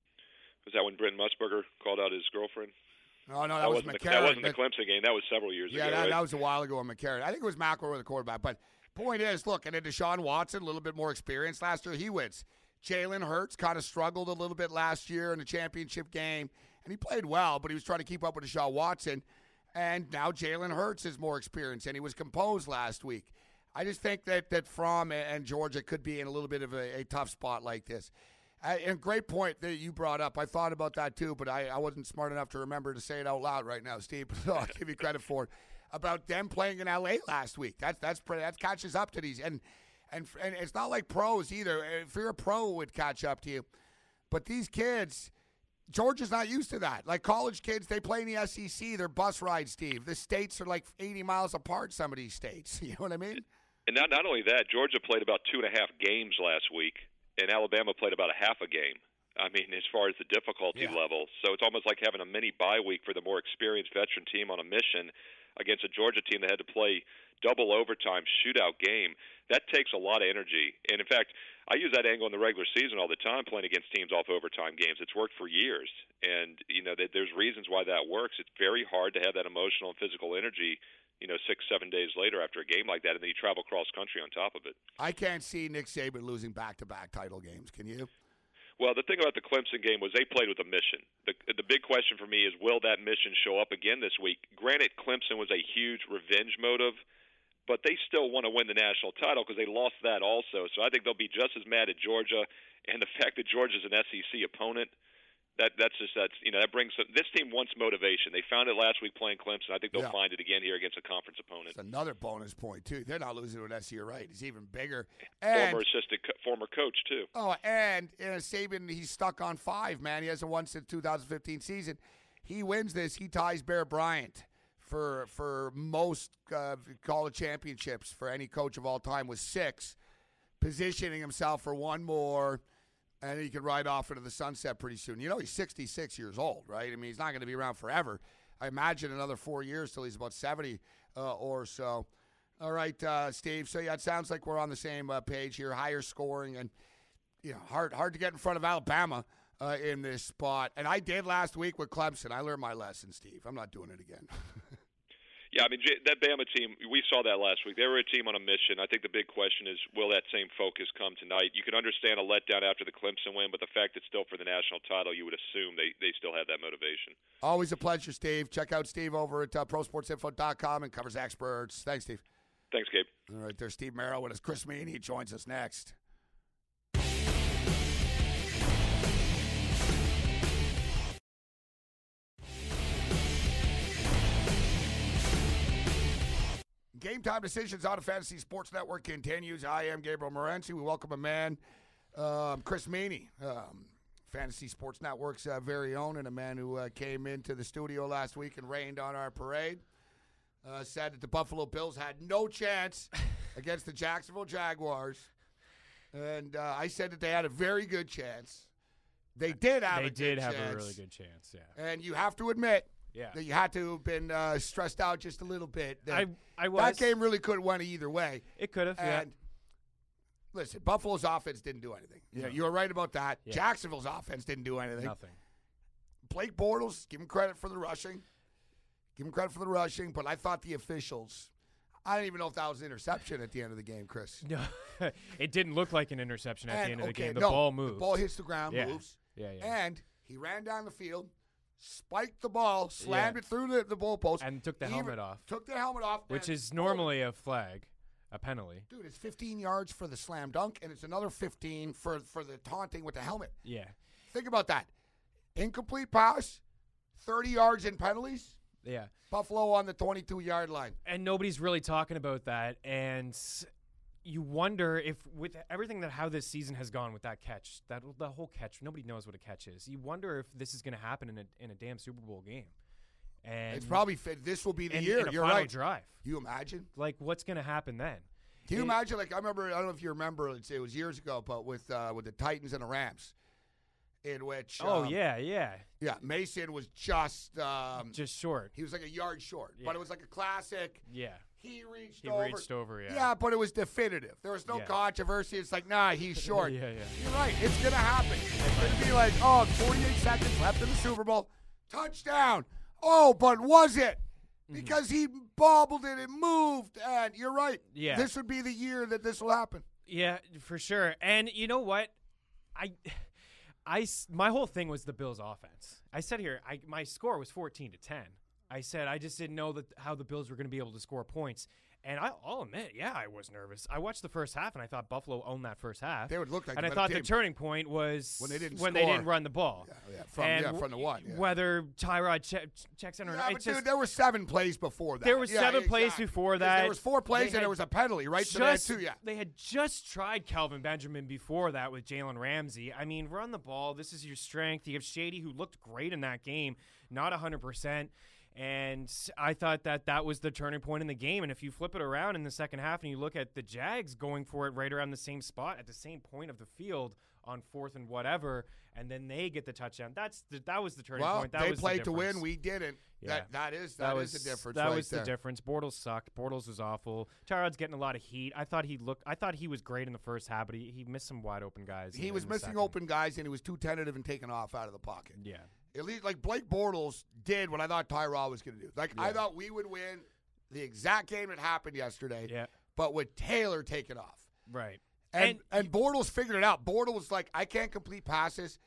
Was that when Brent Musburger called out his girlfriend? No, no, that, That, was wasn't, the, McCarron. that wasn't the That- Clemson game. That was several years Yeah, ago, that, right? that was a while ago in McCarron. I think it was McElroy the quarterback. But point is, look, and then Deshaun Watson, a little bit more experience last year. He wins. Jalen Hurts kind of struggled a little bit last year in the championship game, and he played well, but he was trying to keep up with Deshaun Watson. And now Jalen Hurts is more experienced, and he was composed last week. I just think that that Fromm and Georgia could be in a little bit of a, a tough spot like this. Uh, and great point that you brought up. I thought about that too, but I, I wasn't smart enough to remember to say it out loud right now, Steve. So I'll give you credit for it. About them playing in L A last week. That's that's pretty, that catches up to these, and and and it's not like pros either. If you're a pro, it would catch up to you. But these kids, Georgia's not used to that. Like college kids, they play in the S E C. They're bus rides, Steve. The states are like eighty miles apart. Some of these states. You know what I mean? And not not only that, Georgia played about two and a half games last week, and Alabama played about a half a game. I mean, as far as the difficulty Yeah. level. So it's almost like having a mini bye week for the more experienced veteran team on a mission against a Georgia team that had to play double overtime shootout game. That takes a lot of energy. And, in fact, I use that angle in the regular season all the time playing against teams off overtime games. It's worked for years. And, you know, there's reasons why that works. It's very hard to have that emotional and physical energy, you know, six, seven days later after a game like that, and then you travel cross-country on top of it. I can't see Nick Saban losing back-to-back title games. Can you? Well, the thing about the Clemson game was they played with a mission. The the big question for me is, will that mission show up again this week? Granted, Clemson was a huge revenge motive, but they still want to win the national title because they lost that also. So I think they'll be just as mad at Georgia, and the fact that Georgia's an S E C opponent, that that's just that's you know that brings some, this team wants motivation. They found it last week playing Clemson. I think they'll Yeah. find it again here against a conference opponent. It's another bonus point too. They're not losing to an S E C, right? He's even bigger. And, Former assistant, co- former coach too. oh, and uh, Saban, he's stuck on five. Man, he hasn't won since two thousand fifteen season. He wins this. He ties Bear Bryant for for most uh, college championships for any coach of all time was six, positioning himself for one more, and he could ride off into the sunset pretty soon. You know, he's sixty-six years old, right? I mean, he's not going to be around forever. I imagine another four years till he's about seventy uh, or so. All right, uh, Steve. So, yeah, it sounds like we're on the same uh, page here. Higher scoring and, you know, hard, hard to get in front of Alabama uh, in this spot. And I did last week with Clemson. I learned my lesson, Steve. I'm not doing it again. Yeah, I mean, that Bama team, we saw that last week. They were a team on a mission. I think the big question is, will that same focus come tonight? You can understand a letdown after the Clemson win, but the fact it's still for the national title, you would assume they, they still have that motivation. Always a pleasure, Steve. Check out Steve over at uh, pro sports info dot com and covers experts. Thanks, Steve. Thanks, Gabe. All right, there's Steve Merrill with us. Chris Meany joins us next. Game Time Decisions on the Fantasy Sports Network continues. I am Gabriel Morency. We welcome a man, um, Chris Meany, um, Fantasy Sports Network's uh, very own, and a man who uh, came into the studio last week and rained on our parade. Uh, said that the Buffalo Bills had no chance against the Jacksonville Jaguars. And uh, I said that they had a very good chance. They did have they a good did have chance. a really good chance, yeah. And you have to admit yeah. that you had to have been uh, stressed out just a little bit. That, I, I was. That game really could have went either way. It could have, yeah. And listen, Buffalo's offense didn't do anything. Yeah, No. you were right about that. Yeah. Jacksonville's offense didn't do anything. Nothing. Blake Bortles, give him credit for the rushing. Give him credit for the rushing, but I thought the officials, I don't even know if that was an interception at the end of the game, Chris. No, it didn't look like an interception at And, the end of the okay, game. The no, ball moved. The ball hits the ground, Yeah. moves. Yeah, yeah. And he ran down the field, spiked the ball, slammed Yeah. it through the, the goalpost. And took the Even helmet off. Took the helmet off. Which and- is normally a flag, a penalty. Dude, it's fifteen yards for the slam dunk, and it's another fifteen for, for the taunting with the helmet. Yeah. Think about that. Incomplete pass, thirty yards in penalties. Yeah. Buffalo on the twenty-two-yard line. And nobody's really talking about that. And you wonder if, with everything that how this season has gone with that catch, that the whole catch, nobody knows what a catch is. You wonder if this is going to happen in a in a damn Super Bowl game. And It's probably fit. This will be the in, year. in a You're final right. drive. You imagine? Like, what's going to happen then? Can you It- imagine? Like I remember. I don't know if you remember. It's, it was years ago, but with uh, with the Titans and the Rams, in which Oh um, yeah, yeah, yeah, Mason was just um, just short. he was like a yard short, but Yeah. it was like a classic. Yeah, He reached he over. reached over. Yeah, Yeah, but it was definitive. There was no Yeah. controversy. It's like, nah, he's short. yeah, yeah. You're right. It's going to happen. It's going to be like, oh, forty-eight seconds left in the Super Bowl. Touchdown. Oh, but was it? Because he bobbled it and moved. And you're right. Yeah. This would be the year that this will happen. Yeah, for sure. And you know what? I, I, s- my whole thing was the Bills' offense. I said here, I, my score was fourteen to ten. I said I just didn't know that how the Bills were going to be able to score points. And I, I'll admit, yeah, I was nervous. I watched the first half, and I thought Buffalo owned that first half. They would look like and a I better thought team. the turning point was When they didn't when score. they didn't run the ball. Yeah, yeah, from, and yeah, from the one. Yeah. Whether Tyrod che- checks in or Yeah, not. but It's dude, just, there were seven plays before that. There were Yeah, seven plays exactly. before 'Cause that. There was four plays They and had there was a penalty, right? So they had just, two, yeah. They had just tried Calvin Benjamin before that with Jalen Ramsey. I mean, run the ball. This is your strength. You have Shady, who looked great in that game, not one hundred percent. And I thought that that was the turning point in the game. And if you flip it around in the second half and you look at the Jags going for it right around the same spot at the same point of the field on fourth and whatever, and then they get the touchdown, that's the, that was the turning Well, point. That they was played the to win. difference. We didn't. Yeah. That that is that, That is was the difference. That right was there. the difference. Bortles sucked. Bortles was awful. Tyrod's getting a lot of heat. I thought he looked. I thought he was great in the first half, but he, he missed some wide open guys. He in- was in the missing second. open guys, and he was too tentative and taking off out of the pocket. Yeah, At least, like Blake Bortles did what I thought Tyrod was going to do. Like I Yeah. thought we would win the exact game that happened yesterday, yeah, but with Taylor taking off. right. And, and And- Bortles figured it out. Bortles was like, I can't complete passes.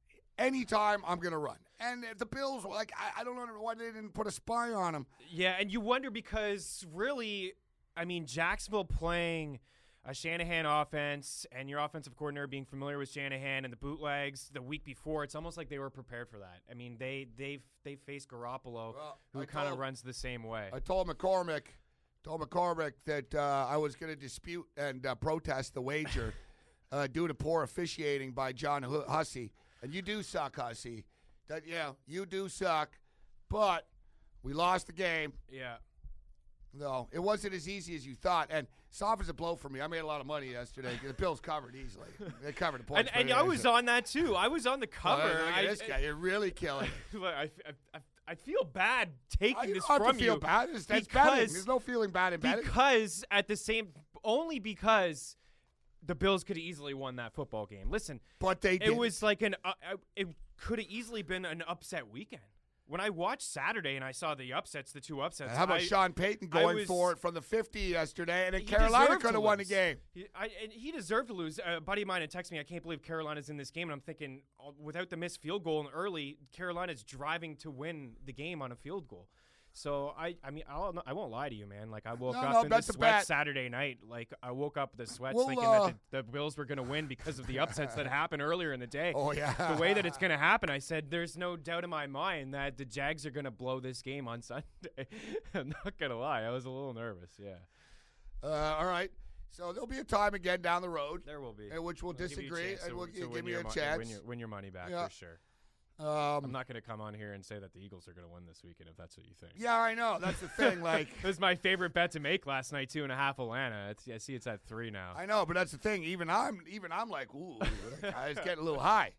Anytime I'm going to run. And the Bills, like, I, I don't know why they didn't put a spy on him. Yeah, and you wonder because really, I mean, Jacksonville playing a Shanahan offense and your offensive coordinator being familiar with Shanahan and the bootlegs the week before, it's almost like they were prepared for that. I mean, they they they faced Garoppolo, Well, who I kind of told- runs the same way. I told McCormick, told McCormick that uh, I was going to dispute and uh, protest the wager uh, due to poor officiating by John Hu- Hussey. And you do suck, Hussey. That yeah, you do suck. But We lost the game. Yeah. No, it wasn't as easy as you thought. And soft as a blow for me. I made a lot of money yesterday. The Bills covered easily. They covered the points. And, and I was on that, too. I was on the cover. Oh, look at I, this guy. You're really killing it. Look, I, I, I feel bad taking I this don't have from to feel you. bad. It's, that's because, betting. There's no feeling bad in betting. Because at the same – only because the Bills could have easily won that football game. Listen. But they It did. was like an uh, – it could have easily been an upset weekend. When I watched Saturday and I saw the upsets, the two upsets. And how about I, Sean Payton going was, for it from the fifty yesterday, and then he Carolina deserved could to have won the lose. game. He, I, and he deserved to lose. A buddy of mine had texted me, I can't believe Carolina's in this game. And I'm thinking, uh, without the missed field goal early, Carolina's driving to win the game on a field goal. So, I I mean, I'll, I won't lie to you, man. Like, I woke No, up no, in the that's a sweats bet. Saturday night. Like, I woke up with the sweats We'll, thinking uh, that the, the Bills were going to win because of the upsets that happened earlier in the day. Oh, yeah. The way that it's going to happen, I said, there's no doubt in my mind that the Jags are going to blow this game on Sunday. I'm not going to lie. I was a little nervous, yeah. Uh, all right. So there'll be a time again down the road There will be. in which we'll I'll give you a disagree, chance and to- we'll to gi- win give me your a mo- chance. Win your, win your money back Yeah. for sure. Um, I'm not going to come on here and say that the Eagles are going to win this weekend if that's what you think. yeah, I know. That's the thing. Like, It was my favorite bet to make last night, two and a half Atlanta. It's, I see it's at three now. I know, but that's the thing. Even I'm, even I'm like, ooh, it's getting a little high.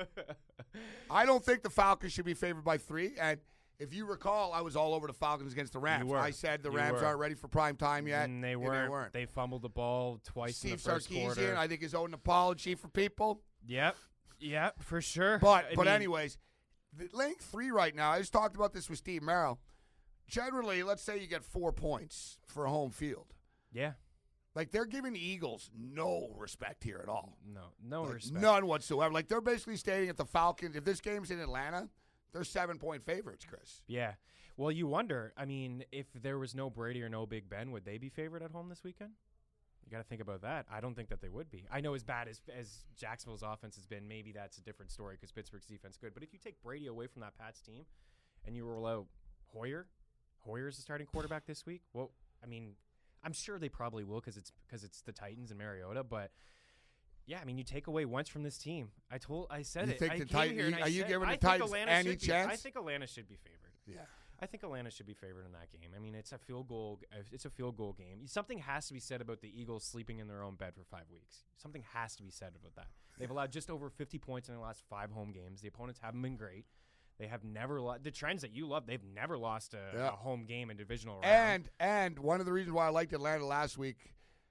I don't think the Falcons should be favored by three. And if you recall, I was all over the Falcons against the Rams. You were. I said the You Rams were. aren't ready for prime time yet. And they and weren't. They weren't. They fumbled the ball twice Steve in the first Sarkisian, quarter. I think, is owed an apology for people. Yep. Yep, for sure. But I but mean, anyways, the laying three right now. I just talked about this with Steve Merrill. Generally, let's say you get four points for a home field. Yeah. Like, they're giving the Eagles no respect here at all. No, no Like, respect. none whatsoever. Like, they're basically stating at the Falcons, if this game's in Atlanta, they're seven-point favorites, Chris. Yeah. Well, you wonder, I mean, if there was no Brady or no Big Ben, would they be favored at home this weekend? You got to think about that. I don't think that they would be. I know as bad as, as Jacksonville's offense has been, maybe that's a different story because Pittsburgh's defense is good. But if you take Brady away from that Pats team and you roll out Hoyer, Hoyer's the starting quarterback this week, well, I mean, I'm sure they probably will because it's because it's the Titans and Mariota. But yeah, I mean, you take away Wentz from this team. I told, I said You it. think I the came Titan- here and I are you said, giving the I think Titans Atlanta any should be- chance? I think Atlanta should be favored. Yeah. I think Atlanta should be favored in that game. I mean, it's a field goal. It's a field goal game. Something has to be said about the Eagles sleeping in their own bed for five weeks. Something has to be said about that. They've allowed just over fifty points in their last five home games. The opponents haven't been great. They have never lost. The trends that you love, they've never lost a, Yeah. a home game in divisional round. And and one of the reasons why I liked Atlanta last week,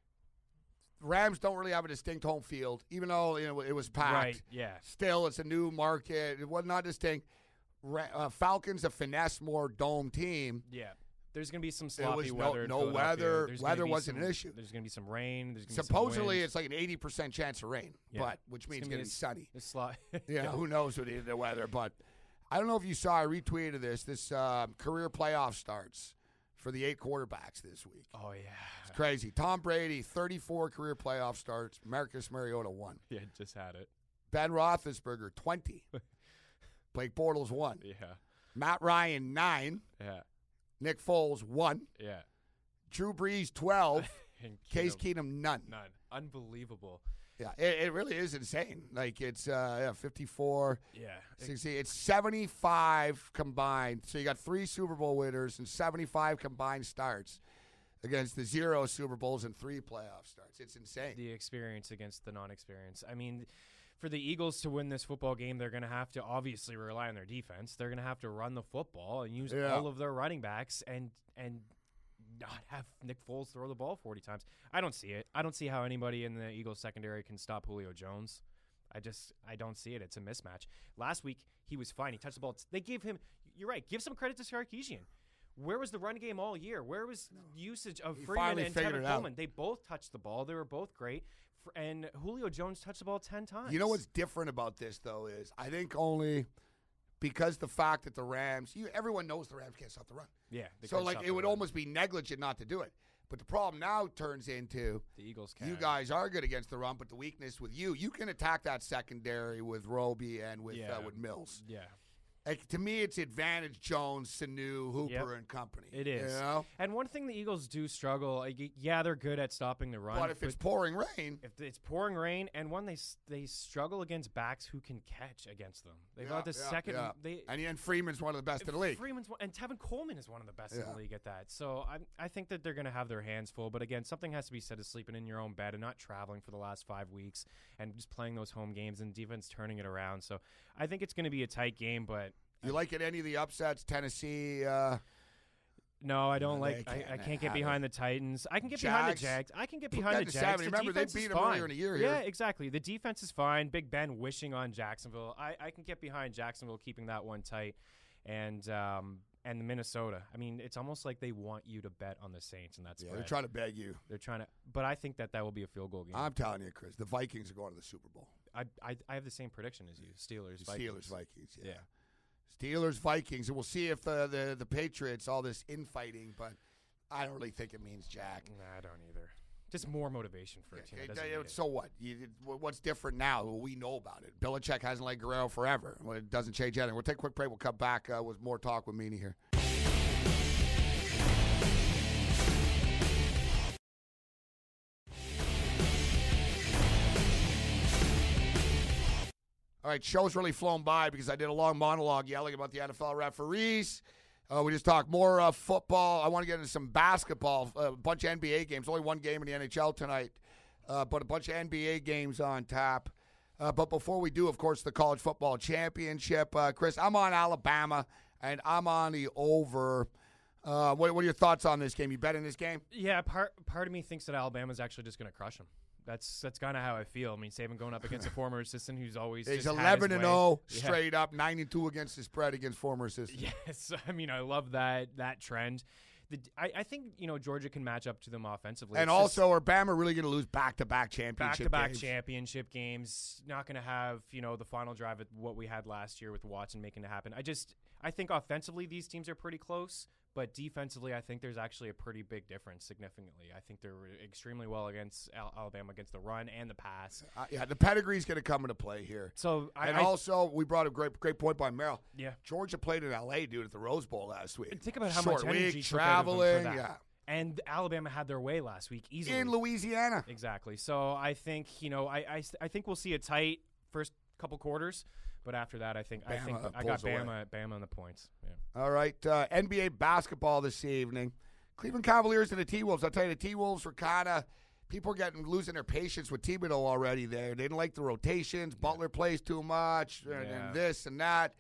Rams don't really have a distinct home field, even though you know it was packed. right, yeah, Still, it's a new market. It was not distinct. Ra- uh, Falcons, a finesse more dome team. yeah. There's going to be some was sloppy no- weather. in no Philadelphia. weather- There's gonna weather be wasn't some- an issue. There's going to be some rain. There's gonna be some Supposedly, wind. it's like an eighty percent chance of rain, Yeah. but which means It's it's gonna going be to be sunny. It's slo- Yeah, who knows with the, the weather. But I don't know if you saw, I retweeted this. This uh, career playoff starts for the eight quarterbacks this week. Oh yeah. It's crazy. Tom Brady, thirty-four career playoff starts. Marcus Mariota, one. Yeah, just had it. Ben Roethlisberger, twenty. Blake Bortles, one. Yeah. Matt Ryan, nine. Yeah. Nick Foles, one. Yeah. Drew Brees, twelve. And Case Keenum, Keenum, none. none. Unbelievable. Yeah, it, it really is insane. Like, it's uh, yeah, fifty-four, Yeah. sixty. It's seventy-five combined. So you got three Super Bowl winners and seventy-five combined starts against the zero Super Bowls and three playoff starts. It's insane. The experience against the non-experience. I mean, for the Eagles to win this football game, they're going to have to obviously rely on their defense. They're going to have to run the football and use Yeah. all of their running backs and and not have Nick Foles throw the ball forty times. I don't see it. I don't see how anybody in the Eagles secondary can stop Julio Jones. I just I don't see it. It's a mismatch. Last week he was fine. He touched the ball. They gave him. You're right. Give some credit to Sarkisian. Where was the run game all year? Where was usage of He Freeman finally and figured Tevin it out. Coleman? They both touched the ball. They were both great. F- And Julio Jones touched the ball ten times. You know what's different about this, though, is I think only because the fact that the Rams, you, everyone knows the Rams can't stop the run. Yeah. they So, couldn't like, stop it the would run. almost be negligent not to do it. But the problem now turns into The Eagles can. you guys are good against the run, but the weakness with you, you can attack that secondary with Roby and with Yeah. uh, with Mills. Yeah. Like, to me, it's advantage Jones, Sanu, Hooper, Yep. and company. It is. You know? And one thing the Eagles do struggle, like, y- yeah, they're good at stopping the run. But if it's pouring rain, if it's pouring rain, and one they s- they struggle against backs who can catch against them. They've Yeah, got the yeah, second. yeah. They and then Freeman's one of the best in the league. Freeman's one, and Tevin Coleman is one of the best in Yeah. the league at that. So I I think that they're going to have their hands full. But again, something has to be said of sleeping in your own bed and not traveling for the last five weeks and just playing those home games and defense turning it around. So I think it's going to be a tight game, but. You like it any of the upsets? Tennessee? Uh, No, I don't No, like. they I, can't I can't get have behind the Titans. I can get behind the Jags? Jags. I can get Put behind that the to Jags. seven. The Remember, they defense beat is them earlier fine. in the year Yeah, here. exactly. The defense is fine. Big Ben wishing on Jacksonville. I, I can get behind Jacksonville keeping that one tight, and um and the Minnesota. I mean, it's almost like they want you to bet on the Saints, and that's yeah, they're trying to beg you. They're trying to. But I think that that will be a field goal game. I'm telling you, Chris, the Vikings are going to the Super Bowl. I I, I have the same prediction as you. Steelers. The Vikings. Steelers, Vikings. Yeah. Yeah. Steelers, Vikings, and we'll see if the, the the Patriots, all this infighting, but I don't really think it means jack. Nah, I don't either. Just more motivation for a team. Okay, that doesn't uh, need it. so what? You, what's different now? Well, we know about it. Belichick hasn't let Guerrero forever. Well, it doesn't change anything. We'll take a quick break. We'll come back uh, with more talk with Meany here. All right, show's really flown by because I did a long monologue yelling about the N F L referees. Uh, we just talked more uh, football. I want to get into some basketball, a bunch of N B A games. Only one game in the N H L tonight, uh, but a bunch of N B A games on tap. Uh, but before we do, of course, the college football championship. Uh, Chris, I'm on Alabama, and I'm on the over. Uh, what, what are your thoughts on this game? You bet in this game? Yeah, part part of me thinks that Alabama's actually just going to crush them. That's that's kind of how I feel. I mean, Saban going up against a former assistant who's always He's just had his eleven and way. oh Yeah. straight up, nine and two against the spread against former assistants. Yes, I mean, I love that that trend. The, I, I think you know Georgia can match up to them offensively. And It's just also, are Bama really going to lose back-to-back championship back-to-back games? championship games. Not going to have you know the final drive at what we had last year with Watson making it happen. I just I think offensively these teams are pretty close. But defensively, I think there's actually a pretty big difference significantly. I think they're extremely well against Al- Alabama against the run and the pass. Uh, yeah, the pedigree's going to come into play here. So I, And I also, we brought a great great point by Merrill. yeah. Georgia played in L A, dude, at the Rose Bowl last week. Think about how Short much energy week, took out of them for traveling, that. yeah. And Alabama had their way last week easily. In Louisiana. Exactly. So I think you know I, I, I think we'll see a tight first couple quarters, but after that I think I think Bama I got pulls away. Bama Bama on the points. Yeah. All right, uh, N B A basketball this evening. Cleveland Cavaliers and the T-Wolves. I'll tell you, the T-Wolves were kind of – people are getting losing their patience with Thibodeau already there. They didn't like the rotations. Butler plays too much and, Yeah. and this and that.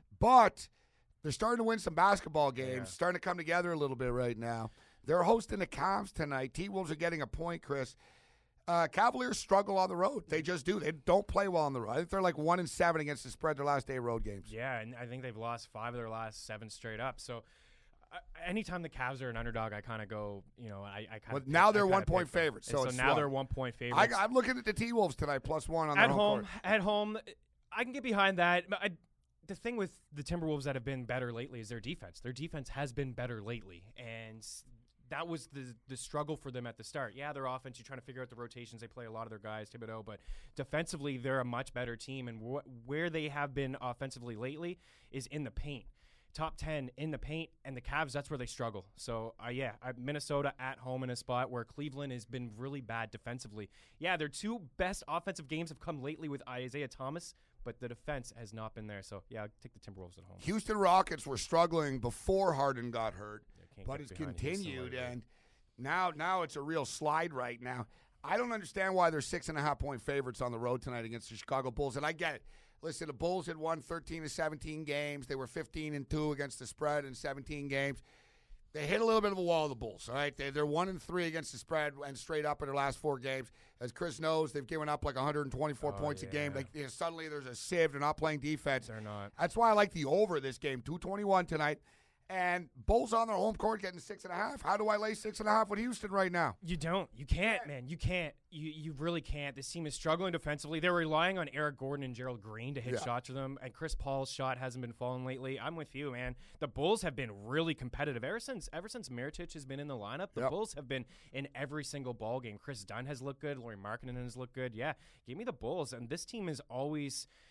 But they're starting to win some basketball games, Yeah. starting to come together a little bit right now. They're hosting the Cavs tonight. T-Wolves are getting a point, Chris. Uh, Cavaliers struggle on the road. They just do. They don't play well on the road. I think they're like one and seven against the spread their last eight road games. Yeah, and I think they've lost five of their last seven straight up. So uh, anytime the Cavs are an underdog, I kind of go, you know, I, I kind of Well, now they're one-point favorites, so So, it's now swung. they're one point I, favorites. I'm looking at the T-Wolves tonight, plus one on at their home, home court. at home, I can get behind that. But I, the thing with the Timberwolves that have been better lately is their defense. Their defense has been better lately, and that was the the struggle for them at the start. Yeah, their offense, you're trying to figure out the rotations. They play a lot of their guys, Thibodeau, but defensively, they're a much better team. And wh- where they have been offensively lately is in the paint. Top ten in the paint, and the Cavs, that's where they struggle. So, uh, yeah, I, Minnesota at home in a spot where Cleveland has been really bad defensively. Yeah, their two best offensive games have come lately with Isaiah Thomas, but the defense has not been there. So, yeah, I'll take the Timberwolves at home. Houston Rockets were struggling before Harden got hurt, Yeah, can't but get it's behind Houston continued, lately. and now now it's a real slide right now. I don't understand why they're six and a half point favorites on the road tonight against the Chicago Bulls, and I get it. Listen, the Bulls had won thirteen to seventeen games. They were fifteen and two against the spread in seventeen games. They hit a little bit of a wall, the Bulls, all right? They, they're one and three against the spread and straight up in their last four games. As Chris knows, they've given up like one hundred twenty-four Oh, points a game. yeah. Like, you know, suddenly there's a sieve. They're not playing defense. They're not. That's why I like the over this game, two twenty-one tonight. And Bulls on their home court getting six and a half. How do I lay six and a half with Houston right now? You don't. You can't, man. You can't. You you really can't. This team is struggling defensively. They're relying on Eric Gordon and Gerald Green to hit Yeah. shots for them, and Chris Paul's shot hasn't been falling lately. I'm with you, man. The Bulls have been really competitive ever since ever since Mirotic has been in the lineup. The Yep. Bulls have been in every single ball game. Chris Dunn has looked good. Lauri Markkinen has looked good. Yeah, give me the Bulls. And this team is always.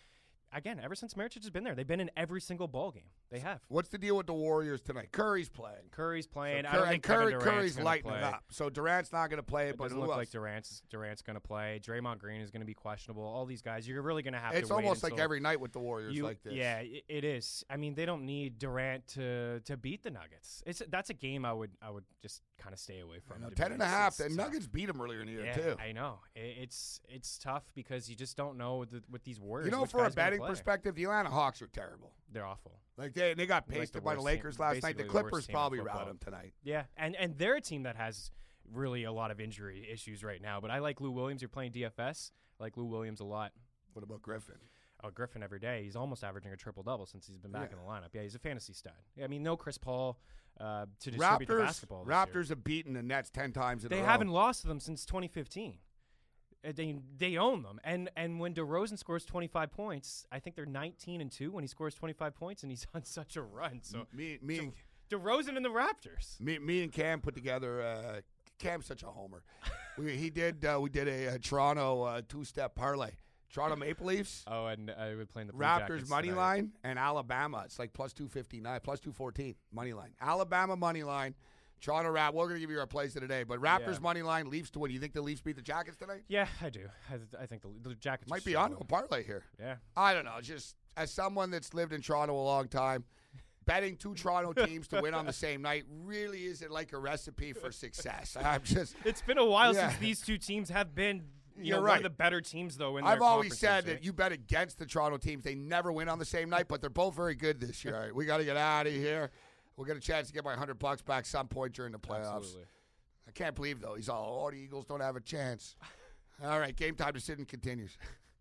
again, ever since Mirotic has been there, they've been in every single ball game. They have. What's the deal with the Warriors tonight? Curry's playing. Curry's playing. So I don't Cur- think Curry, Kevin Durant's Curry's gonna lighting play. it up. So Durant's not going to play, It but doesn't who look else? like Durant's Durant's going to play. Draymond Green is going to be questionable. All these guys, you're really going to have It's to wait almost like until every night with the Warriors you- like this. Yeah, i- it is. I mean, they don't need Durant to to beat the Nuggets. It's that's a game I would I would just kind of stay away You from. know, to ten be and a honest. half. It's The tough. Nuggets beat them earlier in the year, Yeah, too. I know. I- It's it's tough because you just don't know with, the, with these Warriors. You know, which for a guy's gonna betting play. perspective, the Atlanta Hawks are terrible. They're awful. Like they they got They're like pasted the by the worst team- Lakers last night. The basically the worst Clippers team in probably football. routed them tonight. Yeah, and and they're a team that has really a lot of injury issues right now. But I like Lou Williams. You're playing D F S. I like Lou Williams a lot. What about Griffin? Oh, Griffin every day. He's almost averaging a triple double since he's been back Yeah. in the lineup. Yeah, he's a fantasy stud. Yeah, I mean, no Chris Paul uh, to distribute the Raptors. basketball. This Raptors year. have beaten the Nets ten times in They a row. haven't lost to them since twenty fifteen. Uh, They they own them, and and when DeRozan scores twenty-five points, I think they're nineteen and two when he scores twenty-five points, and he's on such a run. So Me, me, and, DeRozan and the Raptors. me, me and Cam put together. Uh, Cam's such a homer. we, he did. Uh, we did a, a Toronto uh, two-step parlay. Toronto Maple Leafs, Oh, and I would play in the Blue Raptors Jackets money tonight. line, and Alabama. It's like plus two fifty-nine, plus two fourteen money line. Alabama money line. Toronto Rap. We're gonna give you our plays of today, but Raptors Yeah. money line. Leafs to win. You think the Leafs beat the Jackets tonight? Yeah, I do. I, th- I think the, the Jackets Might just be should on win. a parlay here. Yeah. I don't know. Just as someone that's lived in Toronto a long time, betting two Toronto teams to win on the same night really isn't like a recipe for success. I'm just. It's been a while Yeah. since these two teams have been. You You're know, right. one of the better teams though. In I've their always said conferences, that right? you bet against the Toronto teams. They never win on the same night, but they're both very good this year. All right, we got to get out of here. We'll get a chance to get my hundred bucks back some point during the playoffs. Absolutely. I can't believe though. He's all, oh, the Eagles don't have a chance. All right, game time decision continues.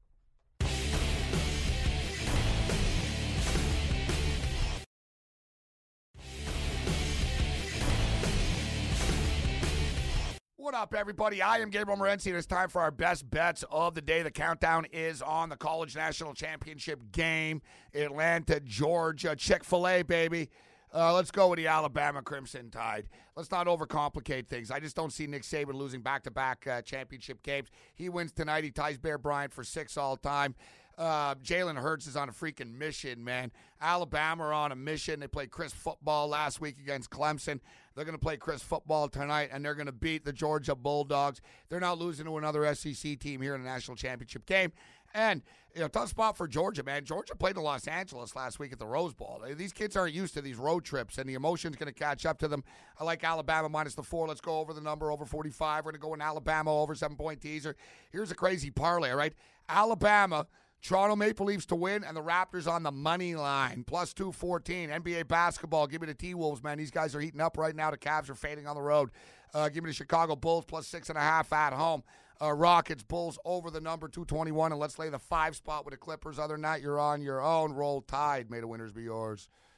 What up, everybody? I am Gabriel Morency, and it's time for our best bets of the day. The countdown is on the College National Championship game. Atlanta, Georgia, Chick-fil-A, baby. Uh, let's go with the Alabama Crimson Tide. Let's not overcomplicate things. I just don't see Nick Saban losing back-to-back uh, championship games. He wins tonight. He ties Bear Bryant for six all-time. Uh, Jalen Hurts is on a freaking mission, man. Alabama are on a mission. They played Chris football last week against Clemson. They're going to play Chris football tonight, and they're going to beat the Georgia Bulldogs. They're not losing to another S E C team here in the national championship game. And, you know, tough spot for Georgia, man. Georgia played in Los Angeles last week at the Rose Bowl. These kids aren't used to these road trips, and the emotion's going to catch up to them. I like Alabama minus the four. Let's go over the number, over forty-five. We're going to go in Alabama over seven-point teaser. Here's a crazy parlay, all right? Alabama, Toronto Maple Leafs to win, and the Raptors on the money line, plus two fourteen. N B A basketball, give me the T-Wolves, man. These guys are heating up right now. The Cavs are fading on the road. Uh, give me the Chicago Bulls, plus six and a half at home. Uh, Rockets, Bulls over the number, two twenty-one, and let's lay the five spot with the Clippers. Other than that, you're on your own. Roll Tide. May the winners be yours.